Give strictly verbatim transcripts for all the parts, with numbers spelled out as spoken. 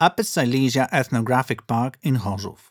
Upper Silesia Ethnographic Park in Chorzów.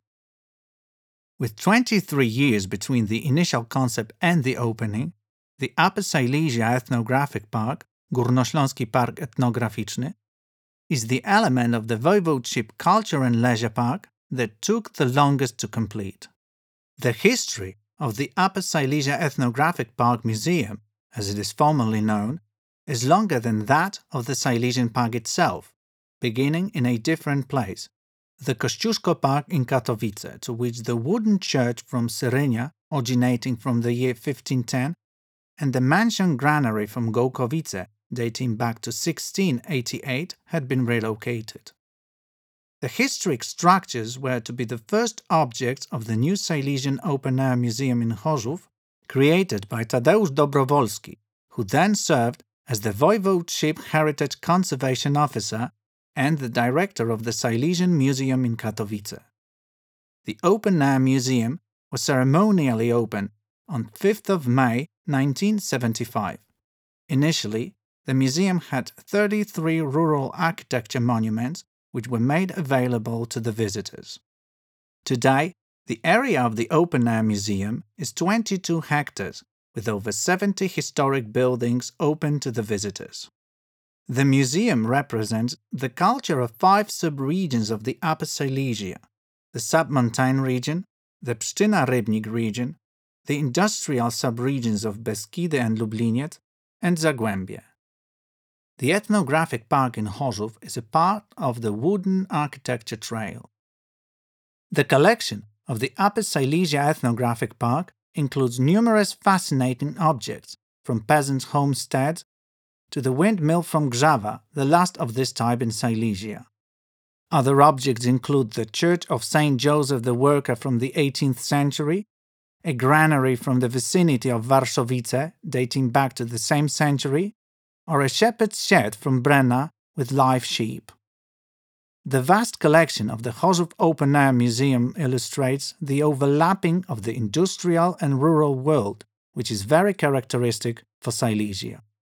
With twenty-three years between the initial concept and the opening, the Upper Silesia Ethnographic Park, Górnośląski Park Etnograficzny, is the element of the Voivodeship Culture and Leisure Park that took the longest to complete. The history of the Upper Silesia Ethnographic Park Museum, as it is formally known, is longer than that of the Silesian Park itself, beginning in a different place, the Kościuszko Park in Katowice, to which the wooden church from Cyrynia, originating from the year fifteen ten, and the mansion granary from Gołkowice, dating back to sixteen eighty-eight, had been relocated. The historic structures were to be the first objects of the new Silesian open-air museum in Chorzów, created by Tadeusz Dobrowolski, who then served as the Voivodeship Heritage Conservation Officer and the director of the Silesian Museum in Katowice. The open-air museum was ceremonially opened on fifth of May nineteen seventy-five. Initially, the museum had thirty-three rural architecture monuments which were made available to the visitors. Today, the area of the open-air museum is twenty-two hectares, with over seventy historic buildings open to the visitors. The museum represents the culture of five sub-regions of the Upper Silesia: the submontane region, the Pszczyna-Rybnik region, the industrial sub-regions of Beskidy and Lubliniec, and Zagłębie. The ethnographic park in Chorzów is a part of the Wooden Architecture Trail. The collection of the Upper Silesia Ethnographic Park includes numerous fascinating objects, from peasants' homesteads to the windmill from Grzawa, the last of this type in Silesia. Other objects include the Church of Saint Joseph the Worker from the eighteenth century, a granary from the vicinity of Warszowice dating back to the same century, or a shepherd's shed from Brenna with live sheep. The vast collection of the Chorzów Open Air Museum illustrates the overlapping of the industrial and rural world, which is very characteristic for Silesia.